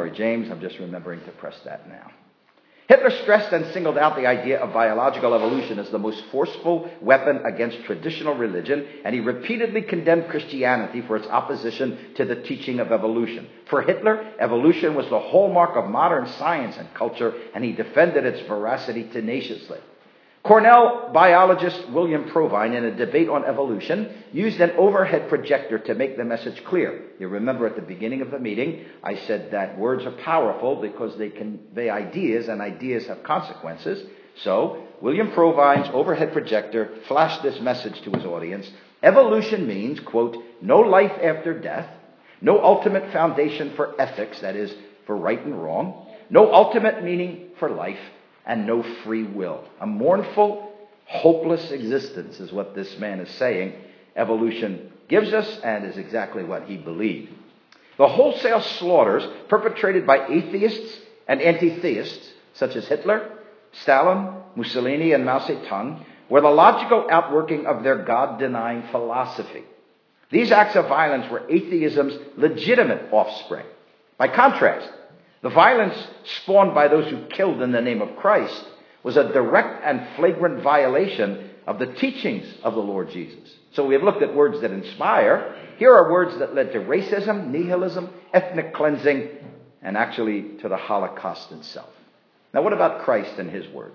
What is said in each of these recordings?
Sorry, James, I'm just remembering to press that now. Hitler stressed and singled out the idea of biological evolution as the most forceful weapon against traditional religion, and he repeatedly condemned Christianity for its opposition to the teaching of evolution. For Hitler, evolution was the hallmark of modern science and culture, and he defended its veracity tenaciously. Cornell biologist William Provine, in a debate on evolution, used an overhead projector to make the message clear. You remember at the beginning of the meeting, I said that words are powerful because they convey ideas, and ideas have consequences. So, William Provine's overhead projector flashed this message to his audience. Evolution means, quote, no life after death, no ultimate foundation for ethics, that is, for right and wrong, no ultimate meaning for life, and no free will. A mournful, hopeless existence is what this man is saying evolution gives us, and is exactly what he believed. The wholesale slaughters perpetrated by atheists and anti-theists, such as Hitler, Stalin, Mussolini, and Mao Zedong, were the logical outworking of their God-denying philosophy. These acts of violence were atheism's legitimate offspring. By contrast, the violence spawned by those who killed in the name of Christ was a direct and flagrant violation of the teachings of the Lord Jesus. So we have looked at words that inspire. Here are words that led to racism, nihilism, ethnic cleansing, and actually to the Holocaust itself. Now, what about Christ and his words?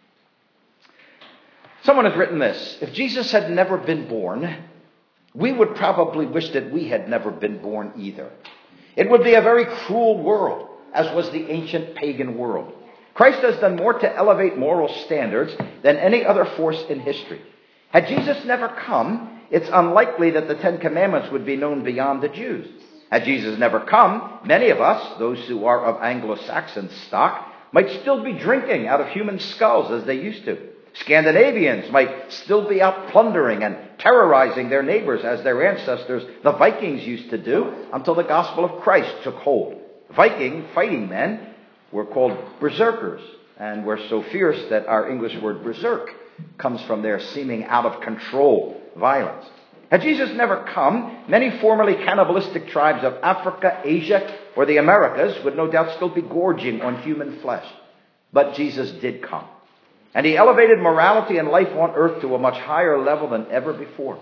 Someone has written this: if Jesus had never been born, we would probably wish that we had never been born either. It would be a very cruel world, as was the ancient pagan world. Christ has done more to elevate moral standards than any other force in history. Had Jesus never come, it's unlikely that the Ten Commandments would be known beyond the Jews. Had Jesus never come, many of us, those who are of Anglo-Saxon stock, might still be drinking out of human skulls as they used to. Scandinavians might still be out plundering and terrorizing their neighbors as their ancestors, the Vikings, used to do until the gospel of Christ took hold. Viking fighting men were called berserkers and were so fierce that our English word berserk comes from their seeming out of control violence. Had Jesus never come, many formerly cannibalistic tribes of Africa, Asia, or the Americas would no doubt still be gorging on human flesh. But Jesus did come, and he elevated morality and life on earth to a much higher level than ever before.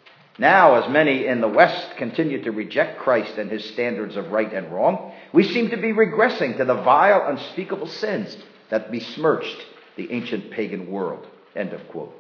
Now, as many in the West continue to reject Christ and his standards of right and wrong, we seem to be regressing to the vile, unspeakable sins that besmirched the ancient pagan world. End of quote.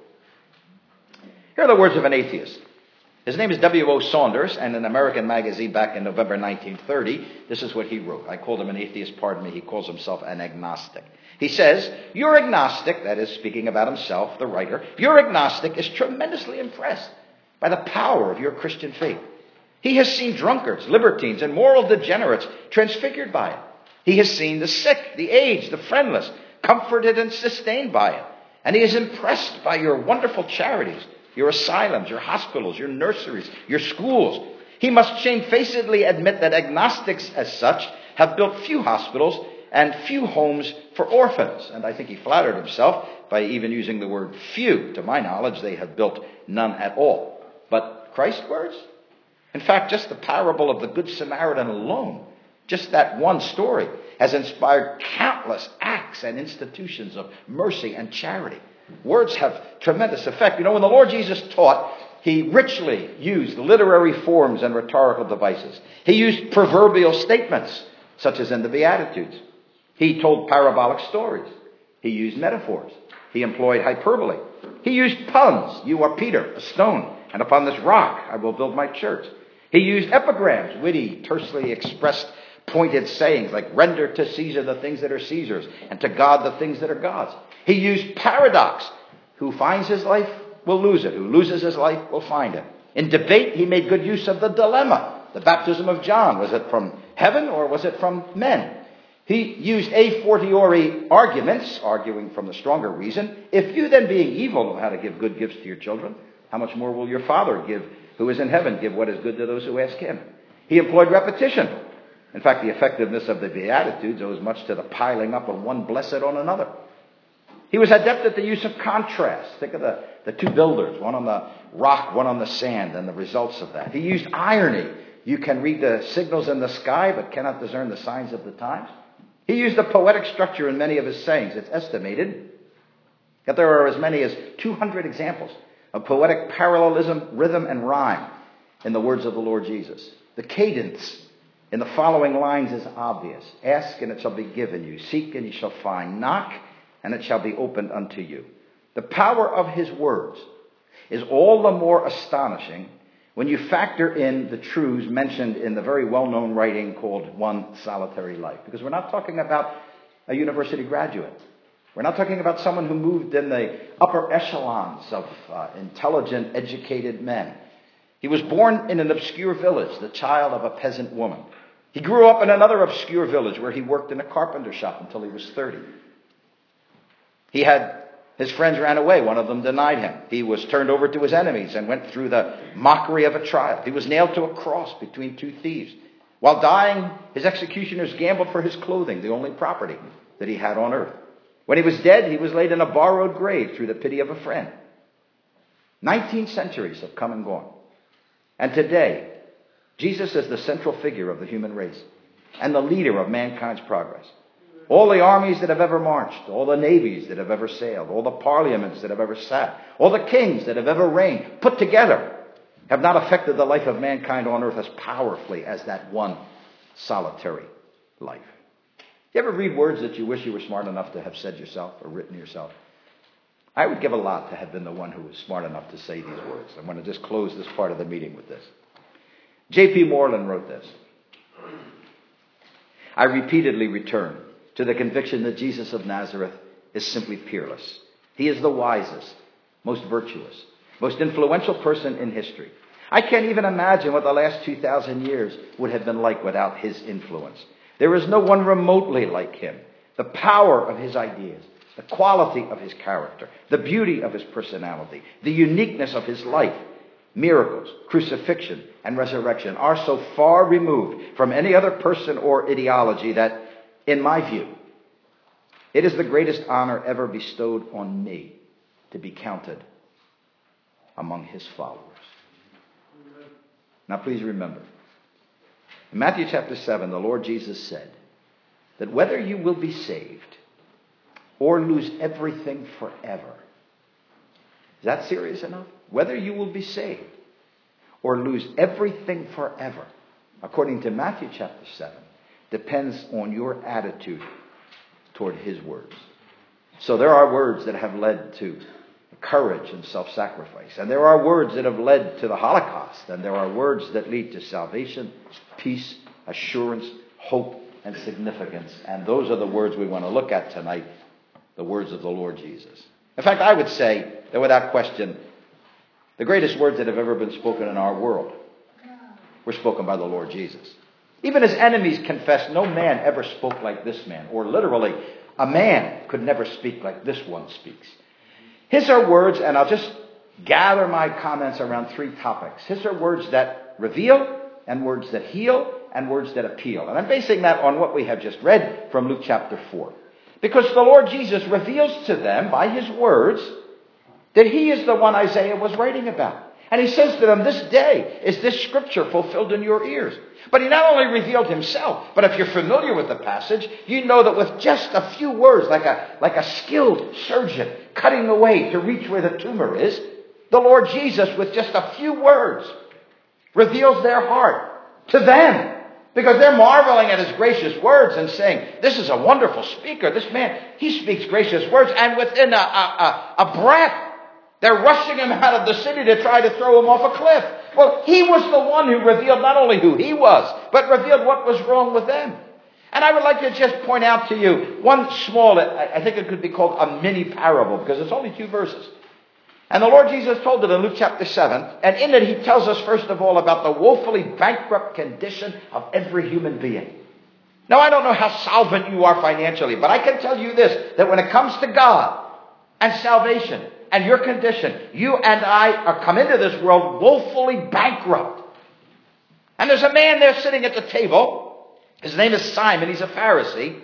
Here are the words of an atheist. His name is W.O. Saunders, and in an American magazine back in November 1930, this is what he wrote. I called him an atheist, pardon me. He calls himself an agnostic. He says, your agnostic, that is speaking about himself, the writer, your agnostic is tremendously impressed by the power of your Christian faith. He has seen drunkards, libertines, and moral degenerates transfigured by it. He has seen the sick, the aged, the friendless, comforted and sustained by it. And he is impressed by your wonderful charities, your asylums, your hospitals, your nurseries, your schools. He must shamefacedly admit that agnostics as such have built few hospitals and few homes for orphans. And I think he flattered himself by even using the word few. To my knowledge, they have built none at all. But Christ's words? In fact, just the parable of the Good Samaritan alone, just that one story, has inspired countless acts and institutions of mercy and charity. Words have tremendous effect. You know, when the Lord Jesus taught, he richly used literary forms and rhetorical devices. He used proverbial statements, such as in the Beatitudes. He told parabolic stories. He used metaphors. He employed hyperbole. He used puns. You are Peter, a stone, and upon this rock I will build my church. He used epigrams, witty, tersely expressed pointed sayings like render to Caesar the things that are Caesar's and to God the things that are God's. He used paradox. Who finds his life will lose it. Who loses his life will find it. In debate, he made good use of the dilemma. The baptism of John, was it from heaven or was it from men? He used a fortiori arguments, arguing from the stronger reason. If you then, being evil, know how to give good gifts to your children, how much more will your Father give, who is in heaven, give what is good to those who ask him? He employed repetition. In fact, the effectiveness of the Beatitudes owes much to the piling up of one blessed on another. He was adept at the use of contrast. Think of the two builders, one on the rock, one on the sand, and the results of that. He used irony You can read the signals in the sky, but cannot discern the signs of the times. He used a poetic structure in many of his sayings. It's estimated that there are as many as 200 examples of poetic parallelism, rhythm, and rhyme in the words of the Lord Jesus. The cadence in the following lines is obvious. Ask, and it shall be given you. Seek, and you shall find. Knock, and it shall be opened unto you. The power of his words is all the more astonishing when you factor in the truths mentioned in the very well-known writing called One Solitary Life. Because we're not talking about a university graduate. We're not talking about someone who moved in the upper echelons of intelligent, educated men. He was born in an obscure village, the child of a peasant woman. He grew up in another obscure village where he worked in a carpenter shop until he was 30. His friends ran away. One of them denied him. He was turned over to his enemies and went through the mockery of a trial. He was nailed to a cross between two thieves. While dying, his executioners gambled for his clothing, the only property that he had on earth. When he was dead, he was laid in a borrowed grave through the pity of a friend. 19 centuries have come and gone. And today, Jesus is the central figure of the human race and the leader of mankind's progress. All the armies that have ever marched, all the navies that have ever sailed, all the parliaments that have ever sat, all the kings that have ever reigned, put together, have not affected the life of mankind on earth as powerfully as that one solitary life. You ever read words that you wish you were smart enough to have said yourself or written yourself? I would give a lot to have been the one who was smart enough to say these words. I'm going to just close this part of the meeting with this. J.P. Moreland wrote this. I repeatedly return to the conviction that Jesus of Nazareth is simply peerless. He is the wisest, most virtuous, most influential person in history. I can't even imagine what the last 2,000 years would have been like without his influence. There is no one remotely like him. The power of his ideas, the quality of his character, the beauty of his personality, the uniqueness of his life, miracles, crucifixion, and resurrection are so far removed from any other person or ideology that, in my view, it is the greatest honor ever bestowed on me to be counted among his followers. Now please remember, in Matthew chapter 7, the Lord Jesus said that whether you will be saved or lose everything forever, is that serious enough? Whether you will be saved or lose everything forever, according to Matthew chapter 7, depends on your attitude toward his words. So there are words that have led to courage and self-sacrifice. And there are words that have led to the Holocaust. And there are words that lead to salvation, peace, assurance, hope, and significance. And those are the words we want to look at tonight, the words of the Lord Jesus. In fact, I would say that without question, the greatest words that have ever been spoken in our world were spoken by the Lord Jesus. Even his enemies confessed, no man ever spoke like this man. Or literally, a man could never speak like this one speaks. His are words, and I'll just gather my comments around three topics. His are words that reveal, and words that heal, and words that appeal. And I'm basing that on what we have just read from Luke chapter 4. Because the Lord Jesus reveals to them by his words that he is the one Isaiah was writing about. And he says to them, this day is this scripture fulfilled in your ears. But he not only revealed himself, but if you're familiar with the passage, you know that with just a few words, like a skilled surgeon cutting away to reach where the tumor is, the Lord Jesus, with just a few words, reveals their heart to them. Because they're marveling at his gracious words and saying, this is a wonderful speaker. This man, he speaks gracious words. And within a breath, they're rushing him out of the city to try to throw him off a cliff. Well, he was the one who revealed not only who he was, but revealed what was wrong with them. And I would like to just point out to you one small, I think it could be called a mini parable, because it's only 2 verses. And the Lord Jesus told it in Luke chapter 7. And in it, he tells us, first of all, about the woefully bankrupt condition of every human being. Now, I don't know how solvent you are financially, but I can tell you this, that when it comes to God and salvation and your condition, you and I are come into this world woefully bankrupt. And there's a man there sitting at the table. His name is Simon. He's a Pharisee.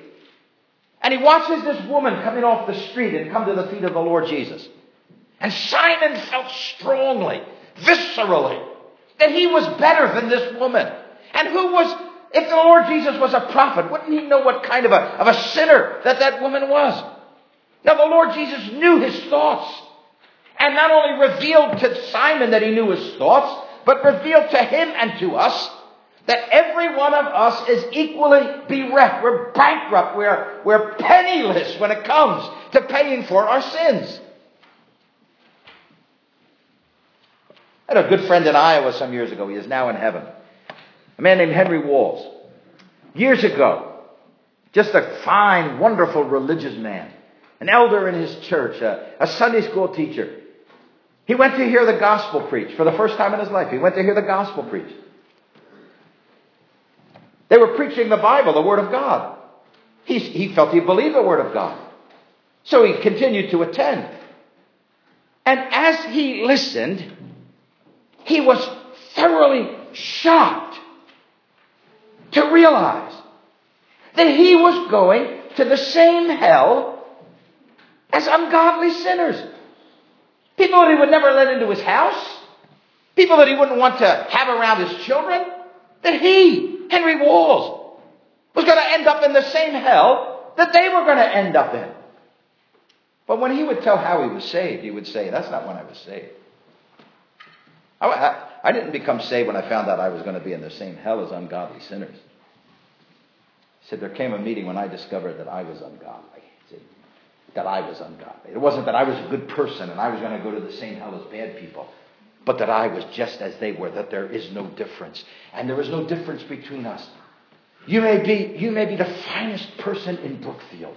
And he watches this woman coming off the street and come to the feet of the Lord Jesus. And Simon felt strongly, viscerally, that he was better than this woman. And if the Lord Jesus was a prophet, wouldn't he know what kind of a sinner that woman was? Now, the Lord Jesus knew his thoughts. And not only revealed to Simon that he knew his thoughts, but revealed to him and to us that every one of us is equally bereft. We're bankrupt. We're penniless when it comes to paying for our sins. I had a good friend in Iowa some years ago. He is now in heaven. A man named Henry Walls. Years ago, just a fine, wonderful religious man. An elder in his church, a Sunday school teacher. He went to hear the gospel preached for the first time in his life. He went to hear the gospel preached. They were preaching the Bible, the Word of God. He felt he believed the Word of God. So he continued to attend. And as he listened, he was thoroughly shocked to realize that he was going to the same hell as ungodly sinners. People that he would never let into his house. People that he wouldn't want to have around his children. That he, Henry Walls, was going to end up in the same hell that they were going to end up in. But when he would tell how he was saved, he would say, that's not when I was saved. I didn't become saved when I found out I was going to be in the same hell as ungodly sinners. He said, there came a meeting when I discovered that I was ungodly. That I was ungodly. It wasn't that I was a good person and I was going to go to the same hell as bad people, but that I was just as they were, that there is no difference. And there is no difference between us. You may be the finest person in Brookfield,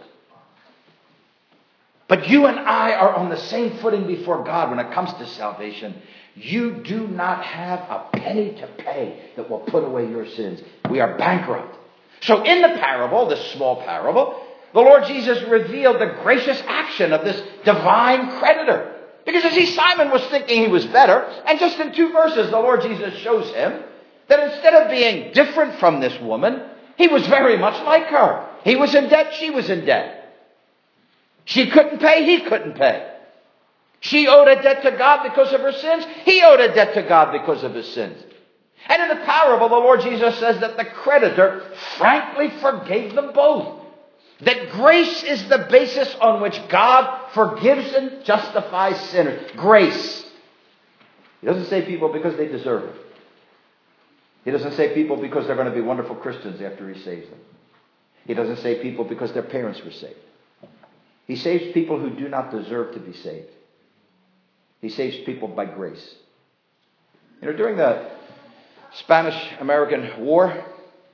but you and I are on the same footing before God when it comes to salvation. You do not have a penny to pay that will put away your sins. We are bankrupt. So in the parable, this small parable, the Lord Jesus revealed the gracious action of this divine creditor. Because you see, Simon was thinking he was better. And just in 2 verses, the Lord Jesus shows him that instead of being different from this woman, he was very much like her. He was in debt, she was in debt. She couldn't pay, he couldn't pay. She owed a debt to God because of her sins. He owed a debt to God because of his sins. And in the parable, the Lord Jesus says that the creditor frankly forgave them both. That grace is the basis on which God forgives and justifies sinners. Grace. He doesn't say people because they deserve it. He doesn't say people because they're going to be wonderful Christians after he saves them. He doesn't say people because their parents were saved. He saves people who do not deserve to be saved. He saves people by grace. During the Spanish-American War,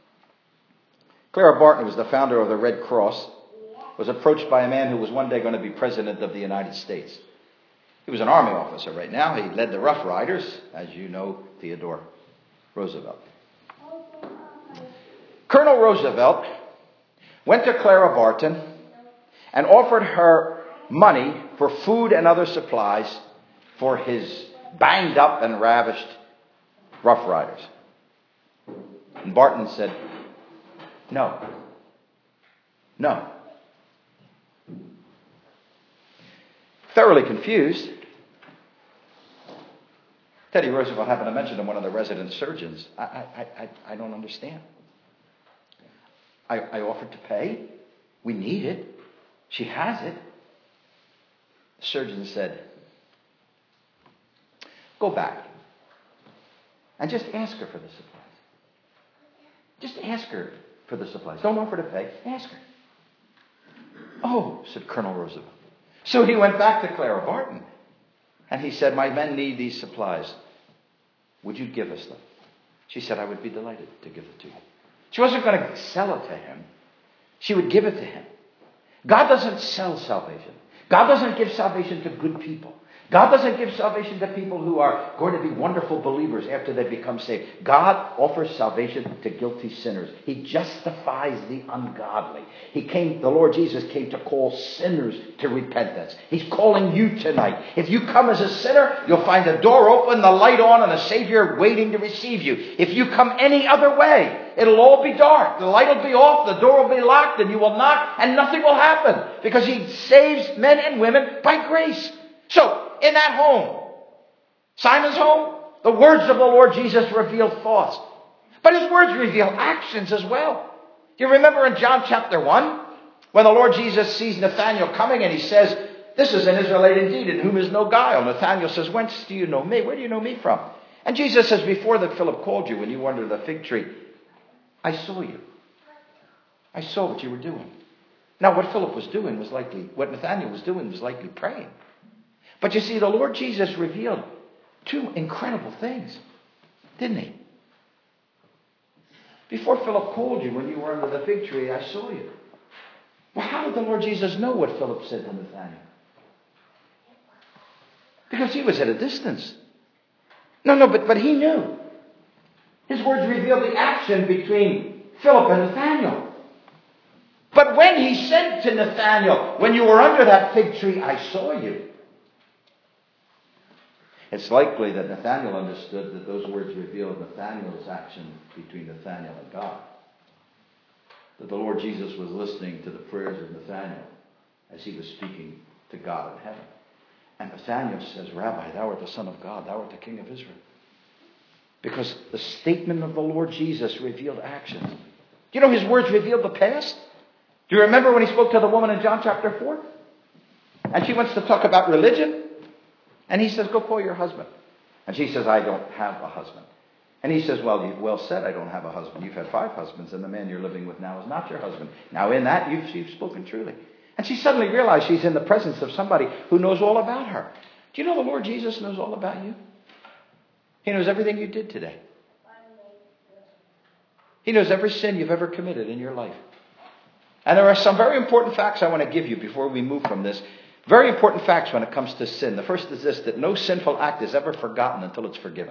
Clara Barton, who was the founder of the Red Cross, was approached by a man who was one day going to be president of the United States. He was an army officer right now. He led the Rough Riders, as you know, Theodore Roosevelt. Colonel Roosevelt went to Clara Barton and offered her money for food and other supplies for his banged up and ravished Rough Riders. And Barton said, no. Thoroughly confused, Teddy Roosevelt happened to mention to one of the resident surgeons, I don't understand. I offered to pay. We need it. She has it. The surgeon said, go back and just ask her for the supplies. Just ask her for the supplies. Don't offer to pay. Ask her. Oh, said Colonel Roosevelt. So he went back to Clara Barton and he said, my men need these supplies. Would you give us them? She said, I would be delighted to give it to you. She wasn't going to sell it to him. She would give it to him. God doesn't sell salvation. God doesn't give salvation to good people. God doesn't give salvation to people who are going to be wonderful believers after they become saved. God offers salvation to guilty sinners. He justifies the ungodly. The Lord Jesus came to call sinners to repentance. He's calling you tonight. If you come as a sinner, you'll find the door open, the light on, and a Savior waiting to receive you. If you come any other way, it'll all be dark. The light will be off, the door will be locked, and you will knock, and nothing will happen. Because He saves men and women by grace. So, in that home, Simon's home, the words of the Lord Jesus revealed thoughts. But his words reveal actions as well. You remember in John chapter 1, when the Lord Jesus sees Nathanael coming and he says, "This is an Israelite indeed, in whom is no guile." Nathanael says, "Whence do you know me? Where do you know me from?" And Jesus says, "Before that Philip called you, when you were under the fig tree, I saw you. I saw what you were doing." Now, what Philip was doing was likely, what Nathanael was doing was likely praying. But you see, the Lord Jesus revealed two incredible things, didn't he? Before Philip called you, when you were under the fig tree, I saw you. Well, how did the Lord Jesus know what Philip said to Nathanael? Because he was at a distance. But he knew. His words revealed the action between Philip and Nathanael. But when he said to Nathanael, "When you were under that fig tree, I saw you," it's likely that Nathanael understood that those words revealed Nathanael's action between Nathanael and God. That the Lord Jesus was listening to the prayers of Nathanael as he was speaking to God in heaven. And Nathanael says, "Rabbi, thou art the Son of God, thou art the King of Israel." Because the statement of the Lord Jesus revealed action. You know, his words revealed the past. Do you remember when he spoke to the woman in John chapter 4? And she wants to talk about religion. And he says, "Go call your husband." And she says, "I don't have a husband." And he says, "Well, you've well said, I don't have a husband. You've had 5 husbands, and the man you're living with now is not your husband. Now in that, you've spoken truly." And she suddenly realized she's in the presence of somebody who knows all about her. Do you know the Lord Jesus knows all about you? He knows everything you did today. He knows every sin you've ever committed in your life. And there are some very important facts I want to give you before we move from this. Very important facts when it comes to sin. The first is this, that no sinful act is ever forgotten until it's forgiven.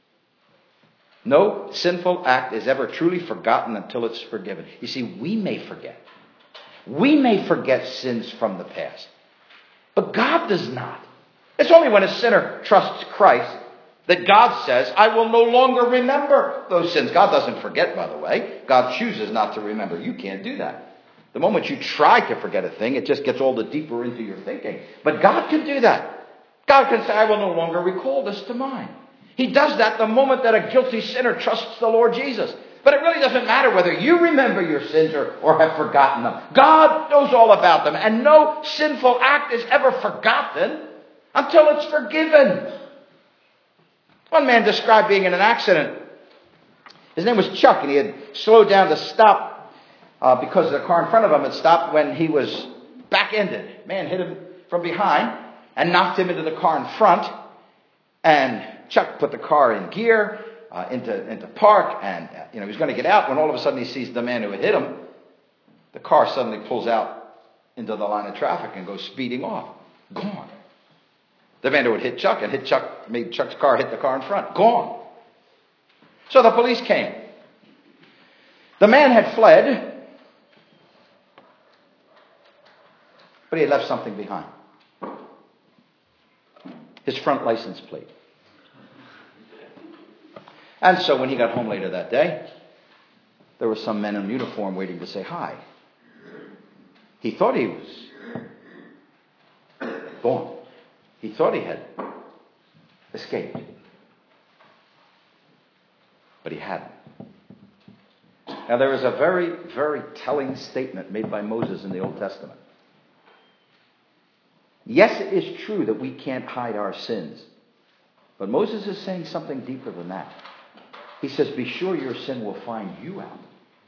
No sinful act is ever truly forgotten until it's forgiven. You see, we may forget. We may forget sins from the past. But God does not. It's only when a sinner trusts Christ that God says, "I will no longer remember those sins." God doesn't forget, by the way. God chooses not to remember. You can't do that. The moment you try to forget a thing, it just gets all the deeper into your thinking. But God can do that. God can say, "I will no longer recall this to mind." He does that the moment that a guilty sinner trusts the Lord Jesus. But it really doesn't matter whether you remember your sins or have forgotten them. God knows all about them. And no sinful act is ever forgotten until it's forgiven. One man described being in an accident. His name was Chuck, and he had slowed down to stop because the car in front of him had stopped when he was back-ended. Man hit him from behind and knocked him into the car in front. And Chuck put the car in gear, into park, and he was going to get out when all of a sudden he sees the man who had hit him. The car suddenly pulls out into the line of traffic and goes speeding off. Gone. The man who had hit Chuck made Chuck's car hit the car in front. Gone. So the police came. The man had fled, but he had left something behind. His front license plate. And so when he got home later that day, there were some men in uniform waiting to say hi. He thought he was gone. He thought he had escaped. But he hadn't. Now there is a very, very telling statement made by Moses in the Old Testament. Yes, it is true that we can't hide our sins. But Moses is saying something deeper than that. He says, be sure your sin will find you out.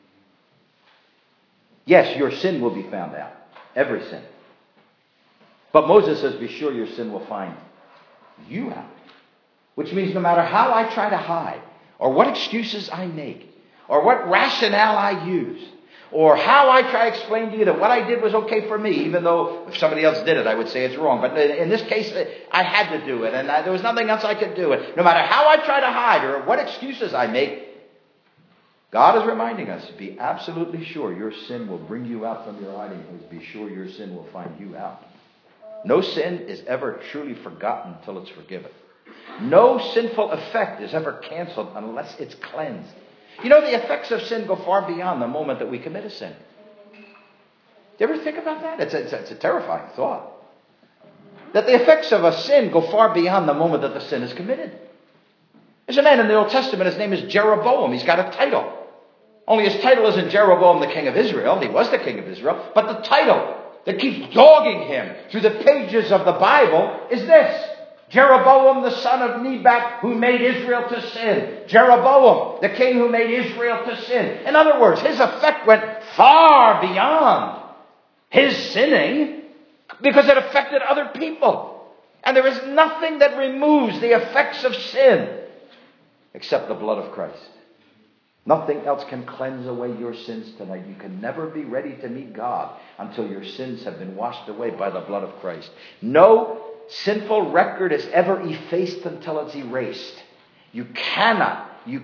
Yes, your sin will be found out. Every sin. But Moses says, be sure your sin will find you out. Which means no matter how I try to hide, or what excuses I make, or what rationale I use, or how I try to explain to you that what I did was okay for me, even though if somebody else did it, I would say it's wrong. But in this case, I had to do it, and there was nothing else I could do. It. No matter how I try to hide, or what excuses I make, God is reminding us, be absolutely sure your sin will bring you out from your hiding place. Be sure your sin will find you out. No sin is ever truly forgotten until it's forgiven. No sinful effect is ever canceled unless it's cleansed. You know, the effects of sin go far beyond the moment that we commit a sin. Do you ever think about that? It's a terrifying thought. That the effects of a sin go far beyond the moment that the sin is committed. There's a man in the Old Testament, his name is Jeroboam. He's got a title. Only his title isn't Jeroboam, the king of Israel. He was the king of Israel. But the title that keeps dogging him through the pages of the Bible is this: Jeroboam, the son of Nebat, who made Israel to sin. Jeroboam, the king who made Israel to sin. In other words, his effect went far beyond his sinning because it affected other people. And there is nothing that removes the effects of sin except the blood of Christ. Nothing else can cleanse away your sins tonight. You can never be ready to meet God until your sins have been washed away by the blood of Christ. No sinful record is ever effaced until it's erased. You cannot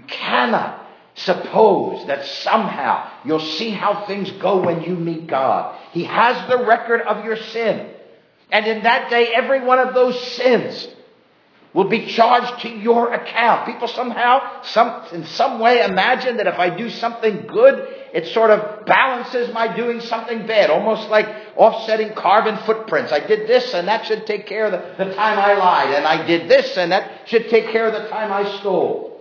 suppose that somehow you'll see how things go when you meet God. He has the record of your sin. And in that day, every one of those sins will be charged to your account. People somehow, in some way imagine that if I do something good, it sort of balances my doing something bad. Almost like offsetting carbon footprints. I did this and that should take care of the time I lied. And I did this and that should take care of the time I stole.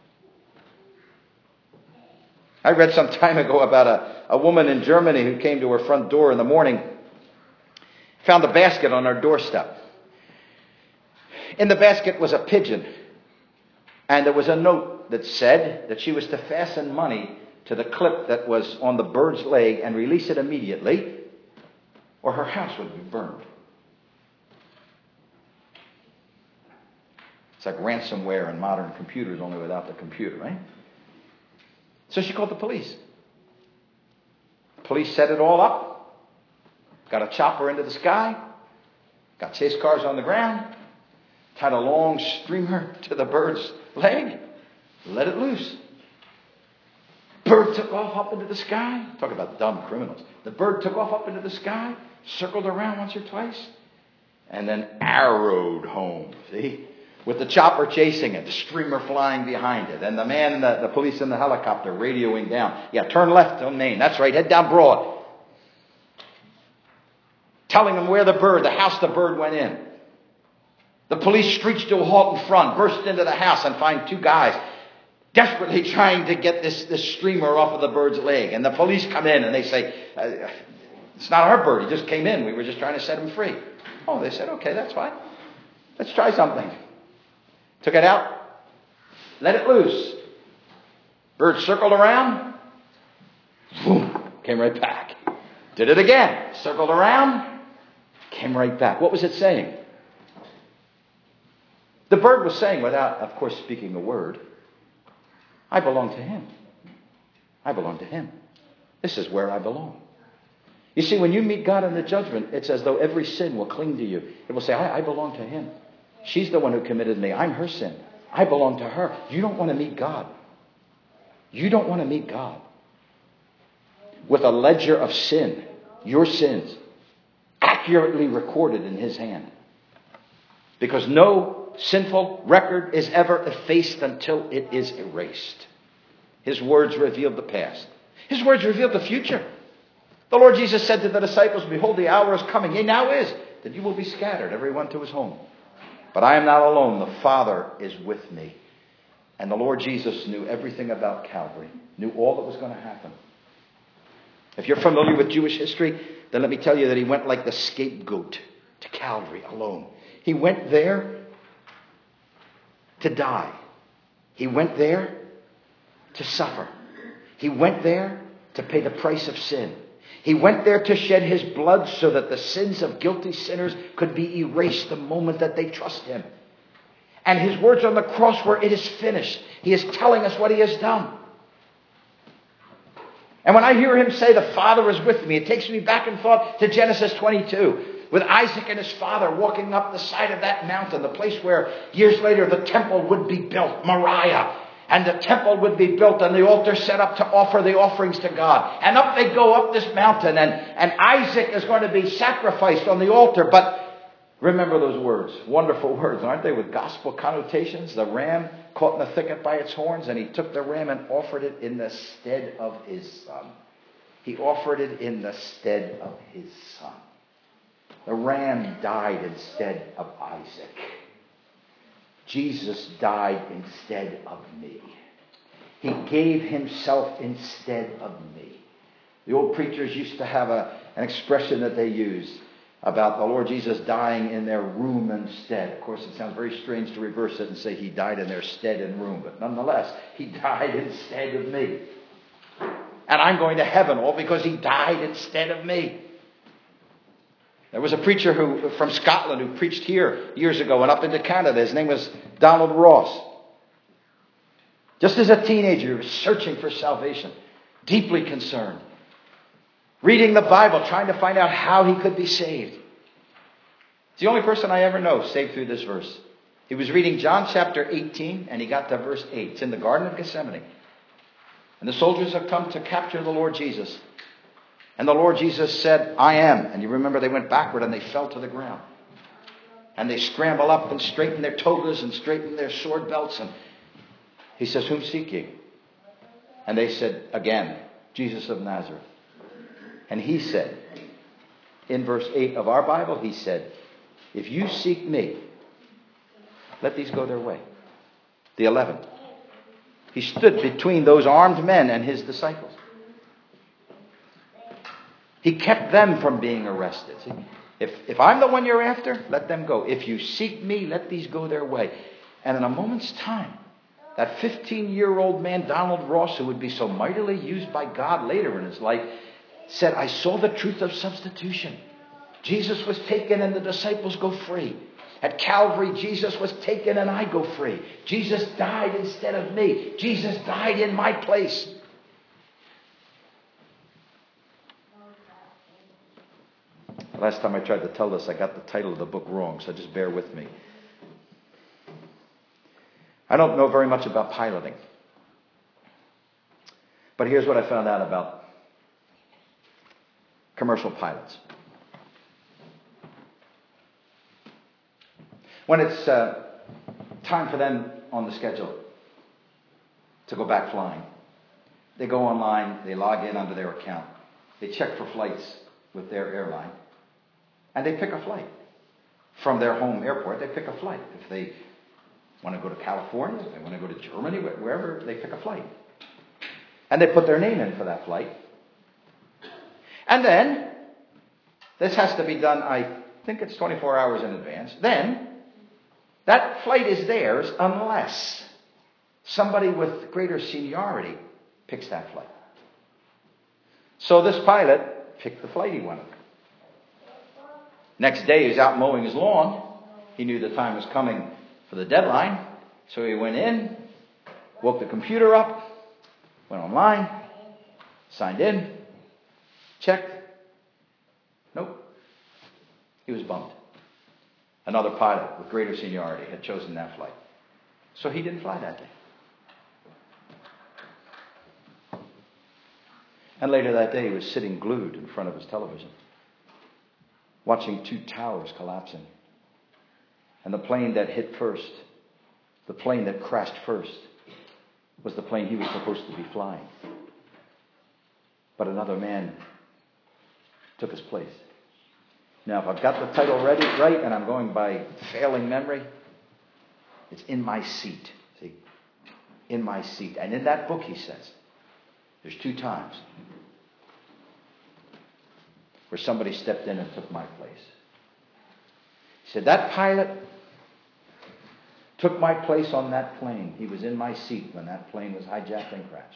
I read some time ago about a woman in Germany who came to her front door in the morning, found a basket on her doorstep. In the basket was a pigeon, and there was a note that said that she was to fasten money to the clip that was on the bird's leg and release it immediately, or her house would be burned. It's like ransomware in modern computers, only without the computer, right? So she called the police. Police set it all up, got a chopper into the sky, got chase cars on the ground, tied a long streamer to the bird's leg, let it loose. Bird took off up into the sky. Talk about dumb criminals. The bird took off up into the sky, circled around once or twice, and then arrowed home. See? With the chopper chasing it, the streamer flying behind it, and the man, the police in the helicopter radioing down. Yeah, turn left on Main. That's right, head down Broad. Telling them where the house the bird went in. The police screeched to a halt in front, burst into the house, and find two guys desperately trying to get this streamer off of the bird's leg. And the police come in and they say, it's not our bird. He just came in. We were just trying to set him free. Oh, they said, okay, that's fine. Let's try something. Took it out. Let it loose. Bird circled around. Boom, came right back. Did it again. Circled around. Came right back. What was it saying? The bird was saying, without, of course, speaking a word, I belong to him. I belong to him. This is where I belong. You see, when you meet God in the judgment, it's as though every sin will cling to you. It will say, I belong to him. She's the one who committed me. I'm her sin. I belong to her. You don't want to meet God. You don't want to meet God with a ledger of sin, your sins, accurately recorded in his hand. Because no sinful record is ever effaced until it is erased. His words revealed the past. His words revealed the future. The Lord Jesus said to the disciples, behold, the hour is coming, yea, now is, that you will be scattered, every one to his home. But I am not alone. The Father is with me. And the Lord Jesus knew everything about Calvary, knew all that was going to happen. If you're familiar with Jewish history, then let me tell you that he went like the scapegoat to Calvary alone. He went there to die. He went there to suffer. He went there to pay the price of sin. He went there to shed his blood so that the sins of guilty sinners could be erased the moment that they trust him. And his words on the cross were, it is finished. He is telling us what he has done. And when I hear him say, the Father is with me, it takes me back in thought to Genesis 22. With Isaac and his father walking up the side of that mountain, the place where years later the temple would be built, Moriah. And the temple would be built and the altar set up to offer the offerings to God. And up they go up this mountain and Isaac is going to be sacrificed on the altar. But remember those words, wonderful words, aren't they, with gospel connotations? The ram caught in the thicket by its horns, and he took the ram and offered it in the stead of his son. He offered it in the stead of his son. The ram died instead of Isaac. Jesus died instead of me. He gave himself instead of me. The old preachers used to have an expression that they used about the Lord Jesus dying in their room instead. Of course, it sounds very strange to reverse it and say he died in their stead and room. But nonetheless, he died instead of me. And I'm going to heaven all because he died instead of me. There was a preacher from Scotland who preached here years ago and up into Canada. His name was Donald Ross. Just as a teenager, he was searching for salvation, deeply concerned. Reading the Bible, trying to find out how he could be saved. It's the only person I ever know saved through this verse. He was reading John chapter 18 and he got to verse 8. It's in the Garden of Gethsemane. And the soldiers have come to capture the Lord Jesus. And the Lord Jesus said, I am. And you remember they went backward and they fell to the ground. And they scramble up and straighten their togas and straighten their sword belts. And he says, whom seek ye? And they said, again, Jesus of Nazareth. And he said, in verse 8 of our Bible, he said, if you seek me, let these go their way. The 11. He stood between those armed men and his disciples. He kept them from being arrested. See? If I'm the one you're after, let them go. If you seek me, let these go their way. And in a moment's time, that 15-year-old man, Donald Ross, who would be so mightily used by God later in his life, said, I saw the truth of substitution. Jesus was taken and the disciples go free. At Calvary, Jesus was taken and I go free. Jesus died instead of me. Jesus died in my place. Last time I tried to tell this, I got the title of the book wrong, so just bear with me. I don't know very much about piloting. But here's what I found out about commercial pilots. When it's time for them on the schedule to go back flying, they go online, they log in under their account, they check for flights with their airline, and they pick a flight. From their home airport, they pick a flight. If they want to go to California, if they want to go to Germany, wherever, they pick a flight. And they put their name in for that flight. And then, this has to be done, I think it's 24 hours in advance. Then, that flight is theirs unless somebody with greater seniority picks that flight. So this pilot picked the flight he wanted. Next day, he's out mowing his lawn. He knew the time was coming for the deadline. So he went in, woke the computer up, went online, signed in, checked. Nope. He was bummed. Another pilot with greater seniority had chosen that flight. So he didn't fly that day. And later that day, he was sitting glued in front of his television, watching two towers collapsing. And the plane that hit first, the plane that crashed first, was the plane he was supposed to be flying. But another man took his place. Now, if I've got the title right, and I'm going by failing memory, it's In My Seat. See? In My Seat. And in that book, he says, there's two times where somebody stepped in and took my place. He said, that pilot took my place on that plane. He was in my seat when that plane was hijacked and crashed.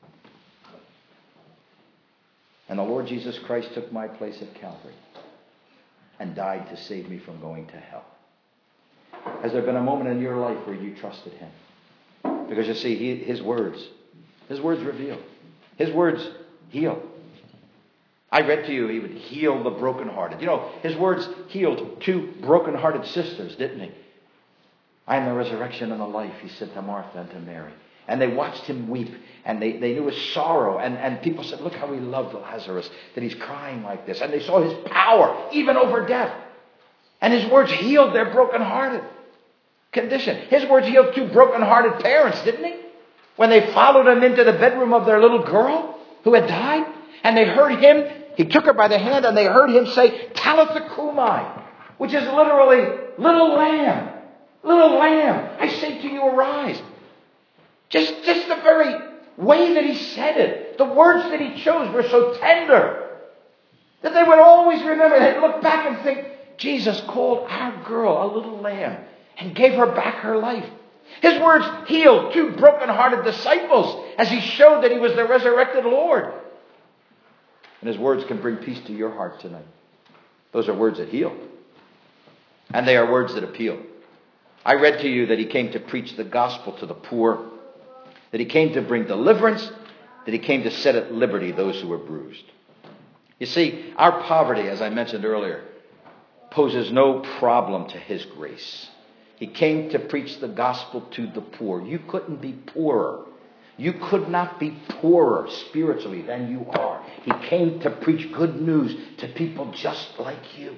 And the Lord Jesus Christ took my place at Calvary and died to save me from going to hell. Has there been a moment in your life where you trusted him? Because you see, his words reveal. His words heal. I read to you, he would heal the brokenhearted. You know, his words healed two brokenhearted sisters, didn't he? I am the resurrection and the life, he said to Martha and to Mary. And they watched him weep, and they knew his sorrow. And people said, look how he loved Lazarus, that he's crying like this. And they saw his power, even over death. And his words healed their brokenhearted condition. His words healed two brokenhearted parents, didn't he? When they followed him into the bedroom of their little girl who had died, and they heard him, he took her by the hand, and they heard him say, Talitha Kumai, which is literally, little lamb, Little lamb, I say to you, arise. Just the very way that he said it, the words that he chose were so tender that they would always remember. They'd look back and think, Jesus called our girl a little lamb and gave her back her life. His words healed two broken-hearted disciples as he showed that he was the resurrected Lord. And his words can bring peace to your heart tonight. Those are words that heal. And they are words that appeal. I read to you that he came to preach the gospel to the poor, that he came to bring deliverance, that he came to set at liberty those who were bruised. You see, our poverty, as I mentioned earlier, poses no problem to his grace. He came to preach the gospel to the poor. You couldn't be poorer. You could not be poorer spiritually than you are. He came to preach good news to people just like you.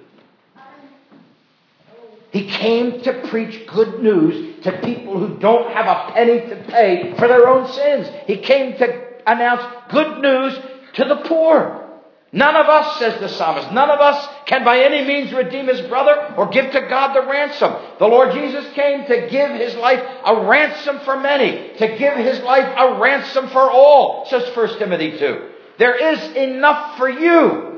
He came to preach good news to people who don't have a penny to pay for their own sins. He came to announce good news to the poor. None of us, says the psalmist, none of us can by any means redeem his brother or give to God the ransom. The Lord Jesus came to give his life a ransom for many, to give his life a ransom for all, says 1 Timothy 2. There is enough for you.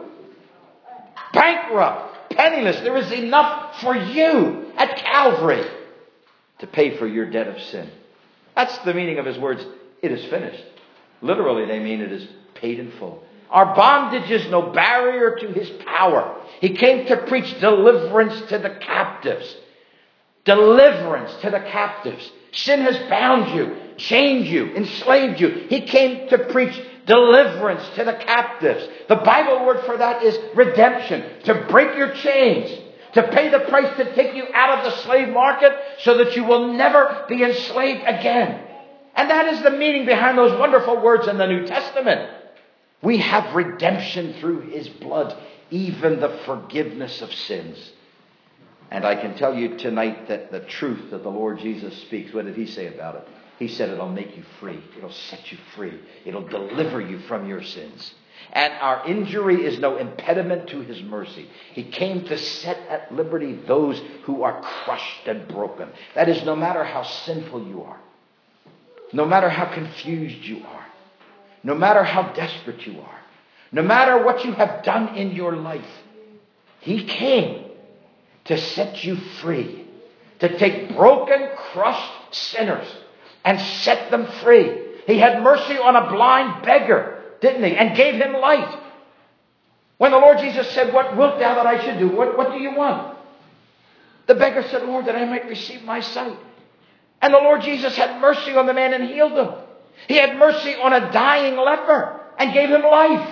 Bankrupt, penniless, there is enough for you at Calvary to pay for your debt of sin. That's the meaning of his words, it is finished. Literally, they mean it is paid in full. Our bondage is no barrier to his power. He came to preach deliverance to the captives. Deliverance to the captives. Sin has bound you, chained you, enslaved you. He came to preach deliverance to the captives. The Bible word for that is redemption. To break your chains. To pay the price to take you out of the slave market so that you will never be enslaved again. And that is the meaning behind those wonderful words in the New Testament. We have redemption through his blood, even the forgiveness of sins. And I can tell you tonight that the truth that the Lord Jesus speaks, what did he say about it? He said it'll make you free. It'll set you free. It'll deliver you from your sins. And our injury is no impediment to his mercy. He came to set at liberty those who are crushed and broken. That is, no matter how sinful you are, no matter how confused you are, no matter how desperate you are, no matter what you have done in your life, he came to set you free, to take broken, crushed sinners and set them free. He had mercy on a blind beggar, didn't he? And gave him light. When the Lord Jesus said, "What wilt thou that I should do? What do you want?" The beggar said, "Lord, that I might receive my sight." And the Lord Jesus had mercy on the man and healed him. He had mercy on a dying leper and gave him life.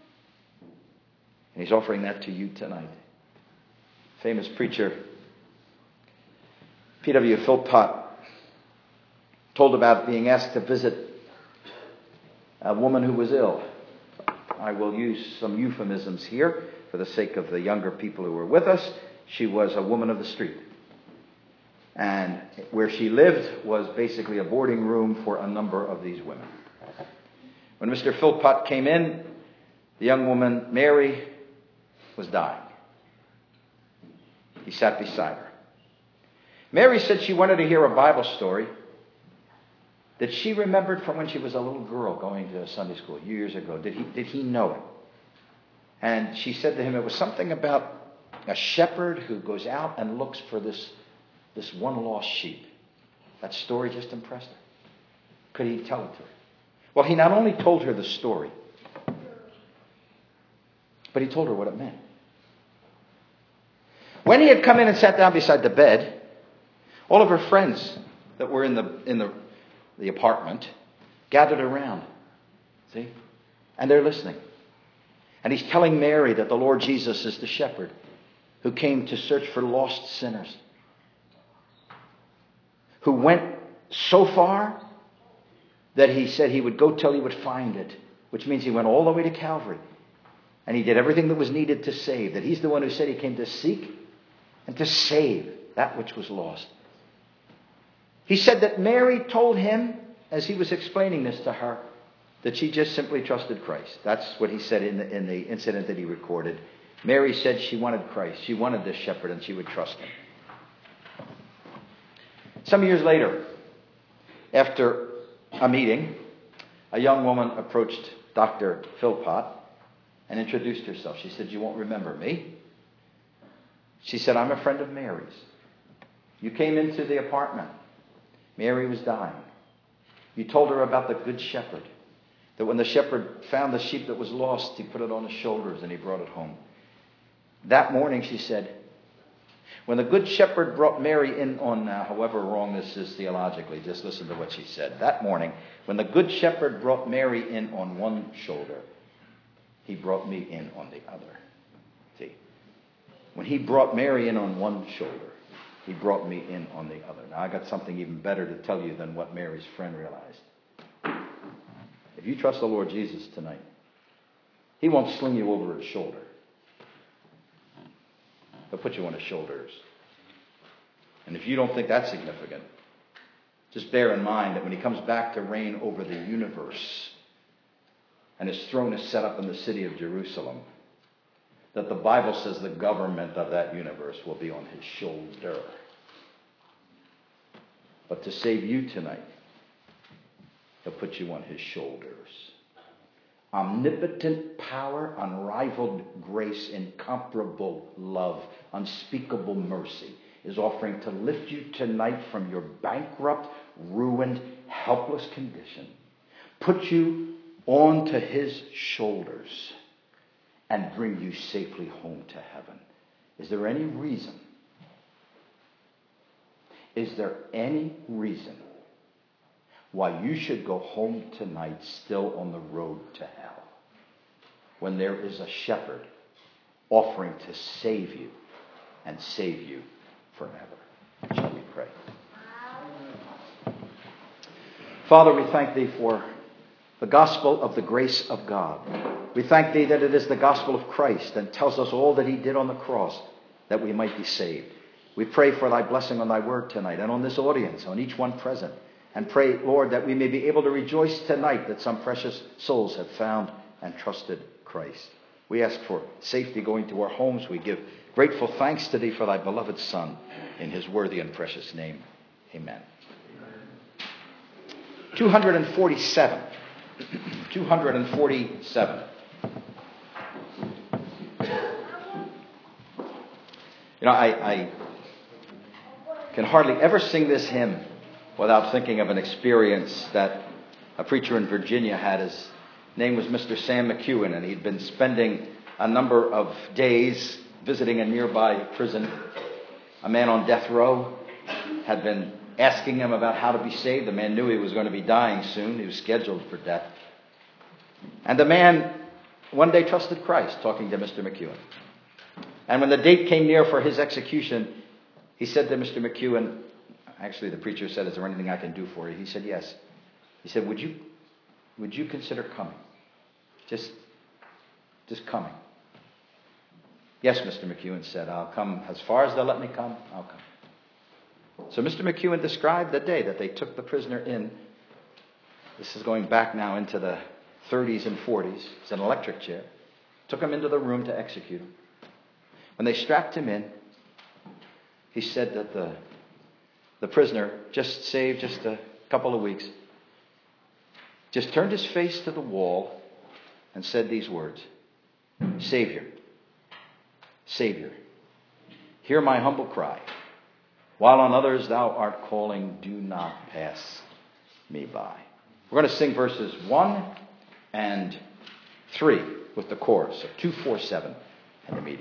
And he's offering that to you tonight. Famous preacher P.W. Philpott told about being asked to visit a woman who was ill. I will use some euphemisms here for the sake of the younger people who were with us. She was a woman of the street. And where she lived was basically a boarding room for a number of these women. When Mr. Philpott came in, the young woman, Mary, was dying. He sat beside her. Mary said she wanted to hear a Bible story that she remembered from when she was a little girl going to Sunday school years ago. Did he know it? And she said to him it was something about a shepherd who goes out and looks for this one lost sheep. That story just impressed her. Could he tell it to her? Well, he not only told her the story, but he told her what it meant. When he had come in and sat down beside the bed, all of her friends that were in the apartment gathered around. See? And they're listening. And he's telling Mary that the Lord Jesus is the shepherd who came to search for lost sinners, who went so far that he said he would go till he would find it, which means he went all the way to Calvary. And he did everything that was needed to save. That he's the one who said he came to seek and to save that which was lost. He said that Mary told him, as he was explaining this to her, that she just simply trusted Christ. That's what he said in the incident that he recorded. Mary said she wanted Christ. She wanted this shepherd and she would trust him. Some years later, after a meeting, a young woman approached Dr. Philpott and introduced herself. She said, "You won't remember me." She said, "I'm a friend of Mary's. You came into the apartment. Mary was dying. You told her about the Good Shepherd, that when the shepherd found the sheep that was lost, he put it on his shoulders and he brought it home. That morning," she said, "when the Good Shepherd brought Mary in on," now, however wrong this is theologically, just listen to what she said. "That morning, when the Good Shepherd brought Mary in on one shoulder, he brought me in on the other." See, when he brought Mary in on one shoulder, he brought me in on the other. Now, I got something even better to tell you than what Mary's friend realized. If you trust the Lord Jesus tonight, he won't sling you over his shoulder. He'll put you on his shoulders. And if you don't think that's significant, just bear in mind that when he comes back to reign over the universe and his throne is set up in the city of Jerusalem, that the Bible says the government of that universe will be on his shoulder. But to save you tonight, he'll put you on his shoulders. Omnipotent power, unrivaled grace, incomparable love, unspeakable mercy is offering to lift you tonight from your bankrupt, ruined, helpless condition, put you onto his shoulders, and bring you safely home to heaven. Is there any reason? Is there any reason why you should go home tonight still on the road to hell, when there is a shepherd offering to save you and save you forever? Shall we pray? Father, we thank thee for the gospel of the grace of God. We thank thee that it is the gospel of Christ and tells us all that he did on the cross that we might be saved. We pray for thy blessing on thy word tonight and on this audience, on each one present. And pray, Lord, that we may be able to rejoice tonight that some precious souls have found and trusted Christ. We ask for safety going to our homes. We give grateful thanks to thee for thy beloved Son. In his worthy and precious name, amen. 247. 247. You know, I can hardly ever sing this hymn without thinking of an experience that a preacher in Virginia had. His name was Mr. Sam McEwen, and he'd been spending a number of days visiting a nearby prison. A man on death row had been asking him about how to be saved. The man knew he was going to be dying soon. He was scheduled for death. And the man one day trusted Christ, talking to Mr. McEwen. And when the date came near for his execution, he said to Mr. McEwen, actually the preacher said, "Is there anything I can do for you?" He said, "Yes." He said, would you consider coming? Just coming. "Yes," Mr. McEwen said, "I'll come as far as they'll let me come. I'll come." So Mr. McEwen described the day that they took the prisoner in. This is going back now into the 30s and 40s. It's an electric chair. Took him into the room to execute him. When they strapped him in, he said that the prisoner, just saved just a couple of weeks, just turned his face to the wall and said these words: "Savior, Savior, hear my humble cry. While on others thou art calling, do not pass me by." We're going to sing verses 1 and 3 with the chorus of 247 and the meeting.